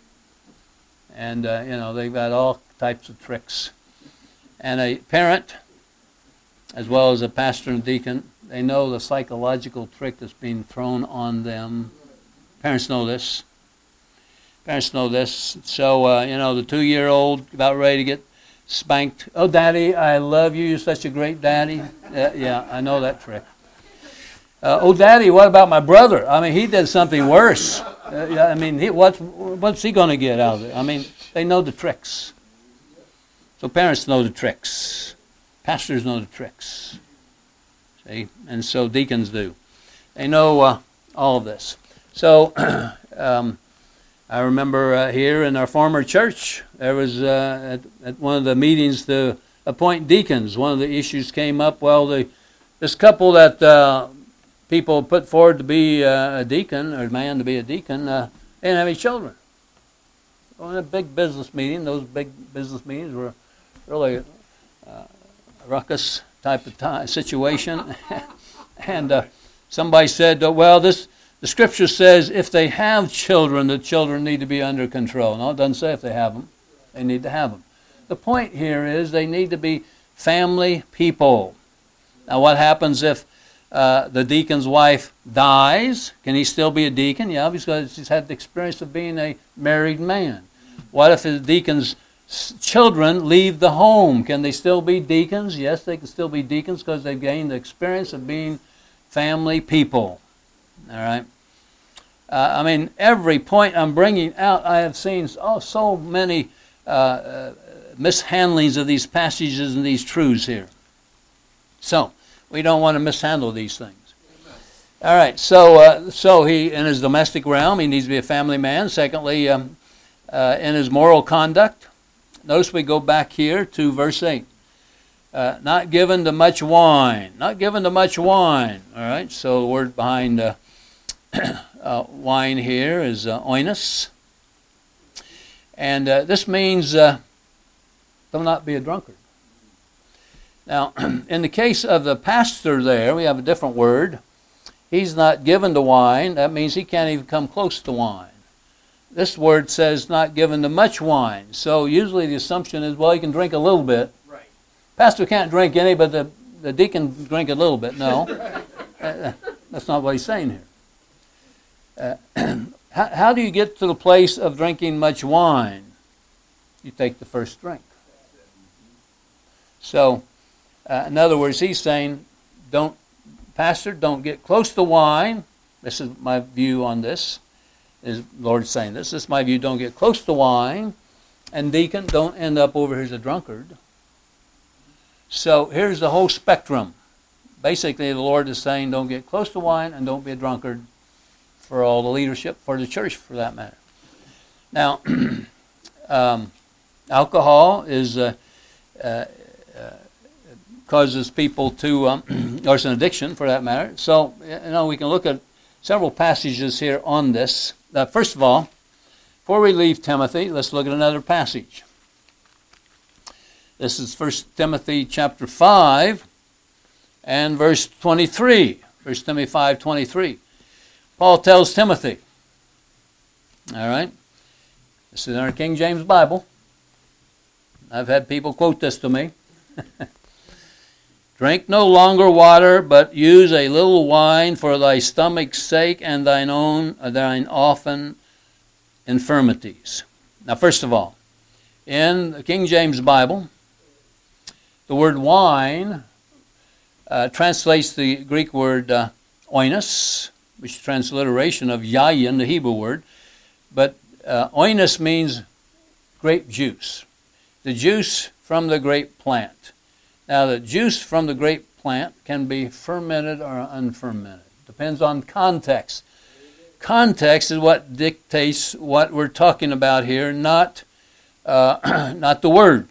And, uh, you know, they've got all types of tricks. And a parent, as well as a pastor and deacon, they know the psychological trick that's being thrown on them. Parents know this. Parents know this. So, uh, you know, the two-year-old about ready to get spanked. Oh, Daddy, I love you. You're such a great daddy. Uh, yeah, I know that trick. Uh, oh, Daddy, what about my brother? I mean, he did something worse. Uh, yeah, I mean, he, what's, what's he going to get out of it? I mean, they know the tricks. So parents know the tricks. Pastors know the tricks. See? And so deacons do. They know uh, all of this. So um, I remember uh, here in our former church, there was uh, at, at one of the meetings to appoint deacons. One of the issues came up, well, the, this couple that uh, people put forward to be uh, a deacon, or a man to be a deacon, uh, they didn't have any children. Well, in a big business meeting, those big business meetings were really uh, a ruckus type of time, situation. And uh, somebody said, uh, well, this the scripture says if they have children, the children need to be under control. No, it doesn't say if they have them. They need to have them. The point here is they need to be family people. Now, what happens if uh, the deacon's wife dies? Can he still be a deacon? Yeah, because he's had the experience of being a married man. What if the deacon's children leave the home? Can they still be deacons? Yes, they can still be deacons because they've gained the experience of being family people. All right. Uh, I mean, every point I'm bringing out, I have seen oh, so many uh, uh, mishandlings of these passages and these truths here. So we don't want to mishandle these things. All right. So, uh, so he in his domestic realm, he needs to be a family man. Secondly, um, uh, in his moral conduct. Notice we go back here to verse eight. Uh, not given to much wine. Not given to much wine. All right, so the word behind uh, uh, wine here is uh, oinos. And uh, this means uh, do not be a drunkard. Now, in the case of the pastor there, we have a different word. He's not given to wine. That means he can't even come close to wine. this word says not given to much wine. So usually the assumption is, well, you can drink a little bit. Right. Pastor can't drink any, but the, the deacon can drink a little bit. No, uh, that's not what he's saying here. Uh, how, how do you get to the place of drinking much wine? You take the first drink. So, uh, in other words, he's saying, don't, Pastor, don't get close to wine. This is my view on this. Is the Lord saying this? This is my view. Don't get close to wine. And deacon, don't end up over here as a drunkard. So here's the whole spectrum. Basically, the Lord is saying, don't get close to wine and don't be a drunkard for all the leadership, for the church for that matter. Now, um, alcohol is uh, uh, uh, causes people to, um, or it's an addiction for that matter. So, you know, we can look at several passages here on this. Uh, first of all, before we leave Timothy, let's look at another passage. This is First Timothy chapter five and verse twenty-three. First Timothy five twenty-three. Paul tells Timothy, all right, this is in our King James Bible. I've had people quote this to me. Drink no longer water, but use a little wine for thy stomach's sake and thine own, uh, thine often infirmities. Now, first of all, in the King James Bible, the word wine uh, translates the Greek word uh, oinos, which is a transliteration of yayin, the Hebrew word. But uh, oinos means grape juice, the juice from the grape plant. Now, the juice from the grape plant can be fermented or unfermented. Depends on context. Context is what dictates what we're talking about here, not uh, not the word.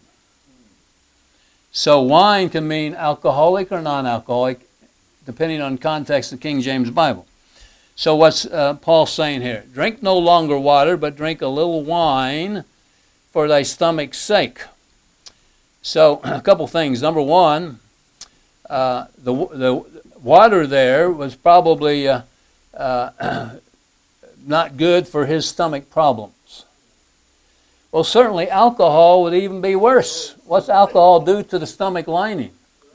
So wine can mean alcoholic or non-alcoholic, depending on context of the King James Bible. So what's uh, Paul saying here? Drink no longer water, but drink a little wine for thy stomach's sake. So a couple things. Number one, uh, the the water there was probably uh, uh, not good for his stomach problems. Well, certainly alcohol would even be worse. What's alcohol do to the stomach lining?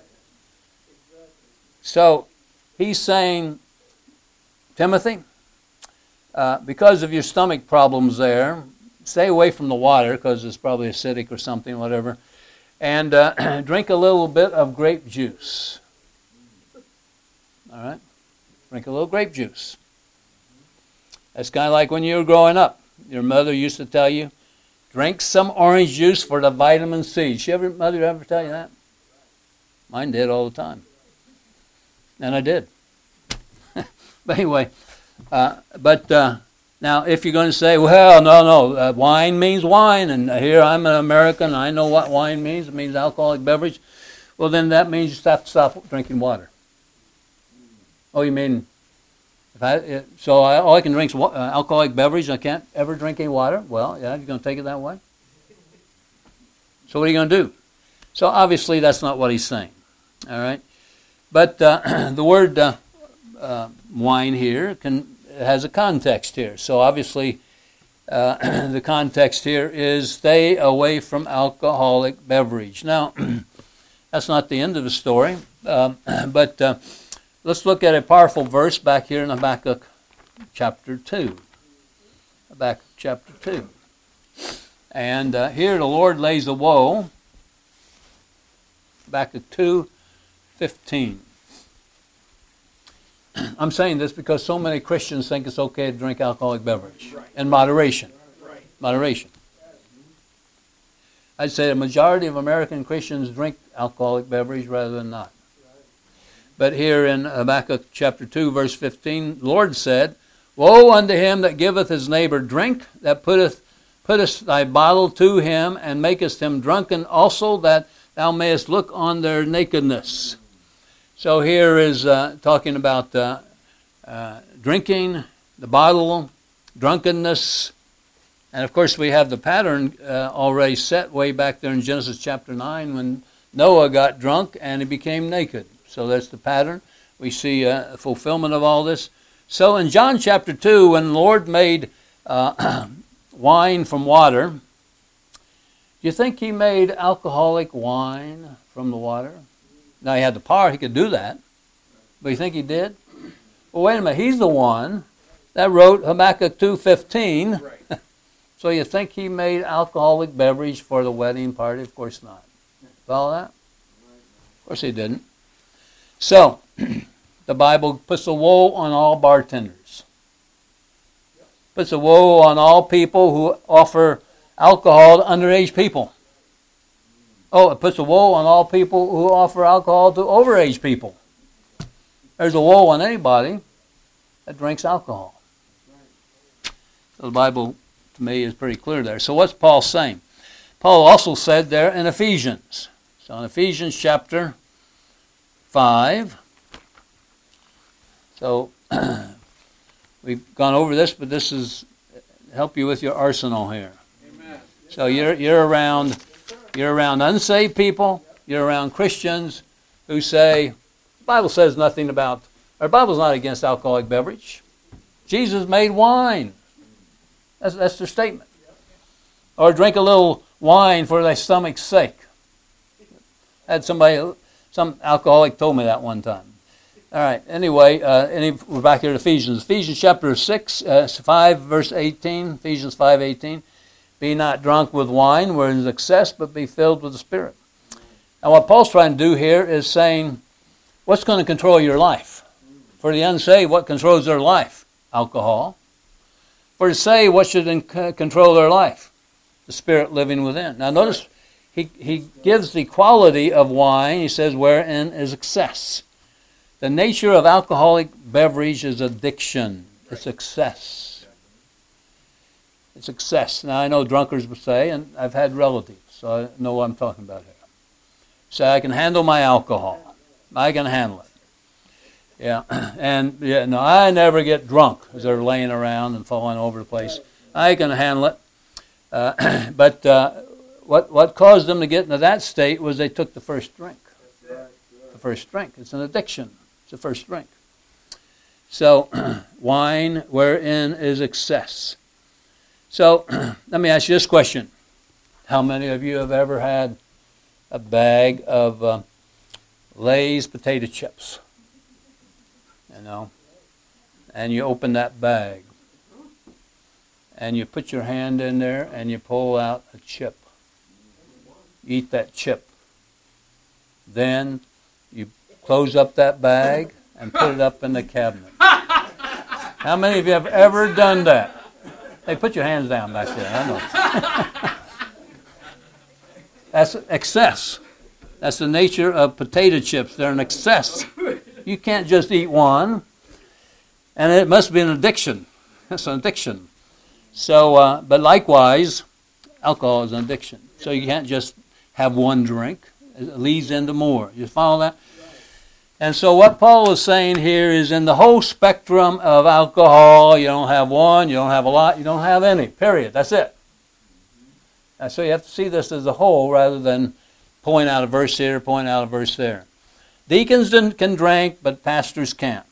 So he's saying, Timothy, uh, because of your stomach problems there, stay away from the water because it's probably acidic or something, whatever. And uh, drink a little bit of grape juice. All right? Drink a little grape juice. That's kind of like when you were growing up. Your mother used to tell you, drink some orange juice for the vitamin C. Did your mother ever tell you that? Mine did all the time. And I did. But anyway, uh, but... Uh, Now, if you're going to say, well, no, no, uh, wine means wine, and here I'm an American, I know what wine means, it means alcoholic beverage, well, then that means you have to stop drinking water. Oh, you mean, if I, it, so I, all I can drink is uh, alcoholic beverage, I can't ever drink any water? Well, yeah, you're going to take it that way? So what are you going to do? So obviously that's not what he's saying, all right? But uh, the word uh, uh, wine here can... It has a context here. So obviously uh, the context here is stay away from alcoholic beverage. Now, that's not the end of the story, um, but uh, let's look at a powerful verse back here in Habakkuk chapter two. Habakkuk chapter two. And uh, here the Lord lays a woe. Habakkuk two fifteen. I'm saying this because so many Christians think it's okay to drink alcoholic beverage right. in moderation. Right. Moderation. I'd say the majority of American Christians drink alcoholic beverage rather than not. Right. But here in Habakkuk chapter two, verse fifteen, the Lord said, Woe unto him that giveth his neighbor drink, that putteth puttest thy bottle to him, and makest him drunken also, that thou mayest look on their nakedness. So here is uh, talking about uh, uh, drinking, the bottle, drunkenness. And of course we have the pattern uh, already set way back there in Genesis chapter nine when Noah got drunk and he became naked. So that's the pattern. We see uh, a fulfillment of all this. So in John chapter two, when the Lord made uh, wine from water. Do you think he made alcoholic wine from the water? Now, he had the power, he could do that. But you think he did? Well, wait a minute. He's the one that wrote Habakkuk two fifteen. Right. So you think he made alcoholic beverage for the wedding party? Of course not. Follow that? Of course he didn't. So, the Bible puts a woe on all bartenders. Puts a woe on all people who offer alcohol to underage people. Oh, it puts a woe on all people who offer alcohol to overage people. There's a woe on anybody that drinks alcohol. So the Bible, to me, is pretty clear there. So what's Paul saying? Paul also said there in Ephesians. So in Ephesians chapter five. So we've gone over this, but this is help you with your arsenal here. Amen. So you're you're around you're around unsaved people. You're around Christians who say the Bible says nothing about. Our Bible's not against alcoholic beverage. Jesus made wine. That's that's their statement. Or drink a little wine for thy stomach's sake. Had somebody, some alcoholic told me that one time. All right. Anyway, uh, any, we're back here to Ephesians. Ephesians chapter six, uh, five, verse eighteen. Ephesians five eighteen. Be not drunk with wine, wherein is excess, but be filled with the Spirit. Now, what Paul's trying to do here is saying, what's going to control your life? For the unsaved, what controls their life? Alcohol. For the saved, what should control their life? The Spirit living within. Now, notice he he gives the quality of wine. He says, wherein is excess. The nature of alcoholic beverage is addiction. It's excess. It's excess. Now, I know drunkards would say, and I've had relatives, so I know what I'm talking about here. Say, I can handle my alcohol. I can handle it. Yeah, and yeah, no, I never get drunk as they're laying around and falling over the place. I can handle it. Uh, but uh, what what caused them to get into that state was they took the first drink. The first drink. It's an addiction. It's the first drink. So, wine wherein is excess. So, let me ask you this question. How many of you have ever had a bag of uh, Lay's potato chips? You know, and you open that bag, and you put your hand in there, and you pull out a chip. You eat that chip. Then you close up that bag and put it up in the cabinet. How many of you have ever done that? Hey, put your hands down back there. I know. That's excess. That's the nature of potato chips. They're an excess. You can't just eat one. And it must be an addiction. It's an addiction. So, uh, but likewise, alcohol is an addiction. So you can't just have one drink. It leads into more. You follow that? And so what Paul is saying here is in the whole spectrum of alcohol, you don't have one, you don't have a lot, you don't have any, period. That's it. And so you have to see this as a whole rather than point out a verse here, point out a verse there. Deacons can drink, but pastors can't.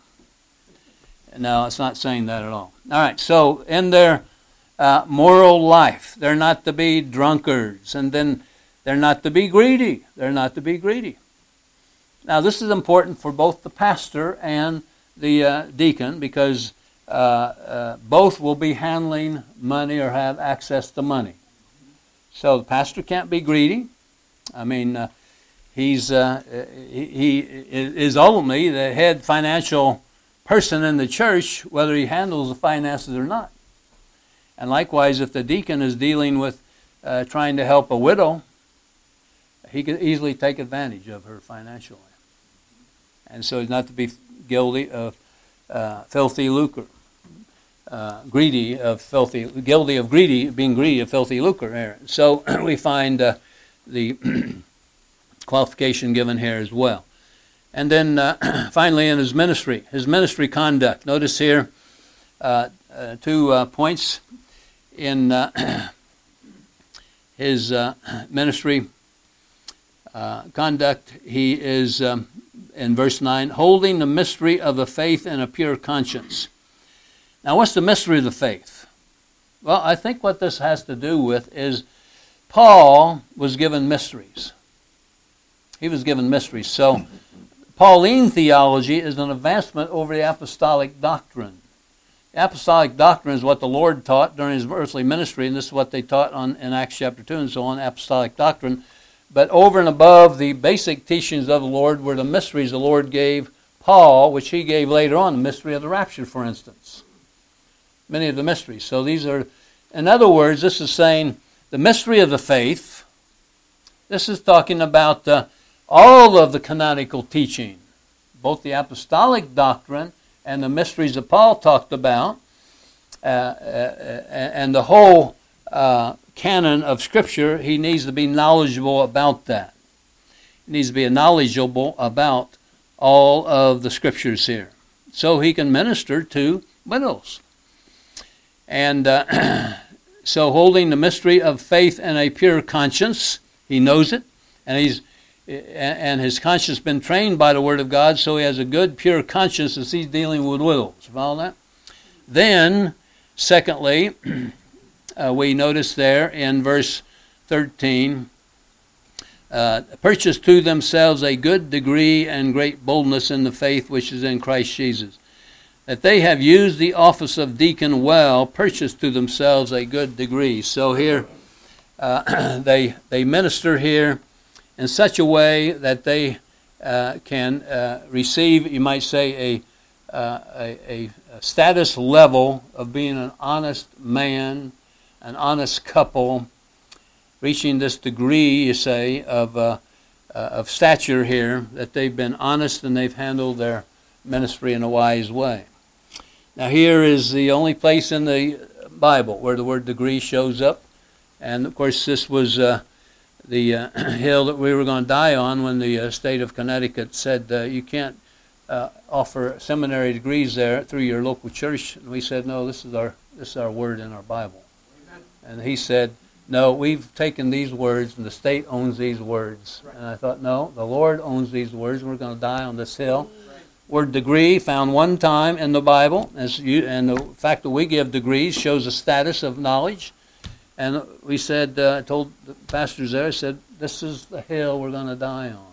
No, it's not saying that at all. All right, so in their uh, moral life, they're not to be drunkards, and then they're not to be greedy. They're not to be greedy. Now, this is important for both the pastor and the uh, deacon because uh, uh, both will be handling money or have access to money. So the pastor can't be greedy. I mean, uh, he's uh, he, he is ultimately the head financial person in the church, whether he handles the finances or not. And likewise, if the deacon is dealing with uh, trying to help a widow, he could easily take advantage of her financially. And so he's not to be guilty of uh, filthy lucre, uh, greedy of filthy, guilty of greedy, being greedy of filthy lucre here. So we find uh, the qualification given here as well. And then uh, finally in his ministry, his ministry conduct. Notice here uh, uh, two uh, points in uh, his uh, ministry uh, conduct. He is, um, in verse nine, holding the mystery of the faith in a pure conscience. Now what's the mystery of the faith? Well, I think what this has to do with is Paul was given mysteries. He was given mysteries. So Pauline theology is an advancement over the apostolic doctrine. The apostolic doctrine is what the Lord taught during his earthly ministry, and this is what they taught on, in Acts chapter two and so on, apostolic doctrine. But over and above the basic teachings of the Lord were the mysteries the Lord gave Paul, which he gave later on, the mystery of the rapture, for instance. Many of the mysteries. So these are, in other words, this is saying the mystery of the faith. This is talking about uh, all of the canonical teaching, both the apostolic doctrine and the mysteries that Paul talked about, uh, uh, and the whole uh, canon of Scripture. He needs to be knowledgeable about that. He needs to be knowledgeable about all of the Scriptures here, so he can minister to widows. And uh, so holding the mystery of faith and a pure conscience, he knows it, and he's and his conscience has been trained by the Word of God, so he has a good, pure conscience as he's dealing with widows. Follow that? Then, secondly, uh, we notice there in verse thirteen, uh, purchase to themselves a good degree and great boldness in the faith which is in Christ Jesus. That they have used the office of deacon well, purchased to themselves a good degree. So here, uh, they they minister here in such a way that they uh, can uh, receive, you might say, a, uh, a, a status level of being an honest man, an honest couple, reaching this degree, you say, of uh, uh, of stature here, that they've been honest and they've handled their ministry in a wise way. Now here is the only place in the Bible where the word degree shows up, and of course this was uh, the uh, hill that we were going to die on when the uh, state of Connecticut said uh, you can't uh, offer seminary degrees there through your local church. And we said, no, this is our this is our word in our Bible. Amen. And he said, no, we've taken these words and the state owns these words. Right. And I thought, no, the Lord owns these words and we're going to die on this hill. Right. Word degree found one time in the Bible, as you, and the fact that we give degrees shows a status of knowledge. And we said, uh, I told the pastors there, I said, this is the hill we're going to die on.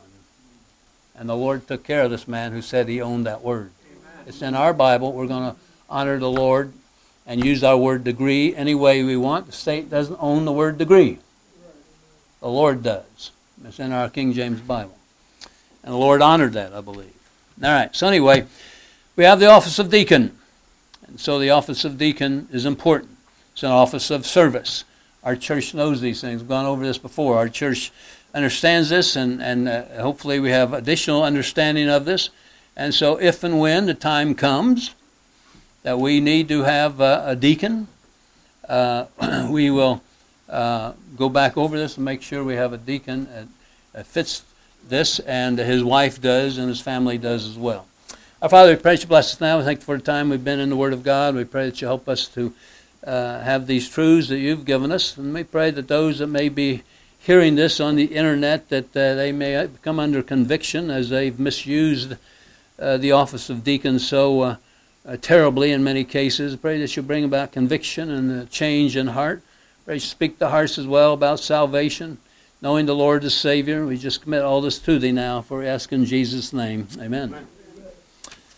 And the Lord took care of this man who said he owned that word. Amen. It's in our Bible. We're going to honor the Lord and use our word degree any way we want. The state doesn't own the word degree. The Lord does. It's in our King James Bible. And the Lord honored that, I believe. All right, so anyway, we have the office of deacon. And so the office of deacon is important. It's an office of service. Our church knows these things. We've gone over this before. Our church understands this, and, and uh, hopefully we have additional understanding of this. And so if and when the time comes that we need to have uh, a deacon, uh, we will uh, go back over this and make sure we have a deacon that, that fits this, and his wife does, and his family does as well. Our Father, we pray that you bless us now. We thank you for the time we've been in the Word of God. We pray that you help us to Uh, have these truths that you've given us, and we pray that those that may be hearing this on the internet, that uh, they may come under conviction as they've misused uh, the office of deacon so uh, uh, terribly in many cases. I pray that you bring about conviction and uh, change in heart. I pray you speak to hearts as well about salvation, knowing the Lord as Savior. We just commit all this to thee now, for we ask in Jesus' name. Amen. Amen.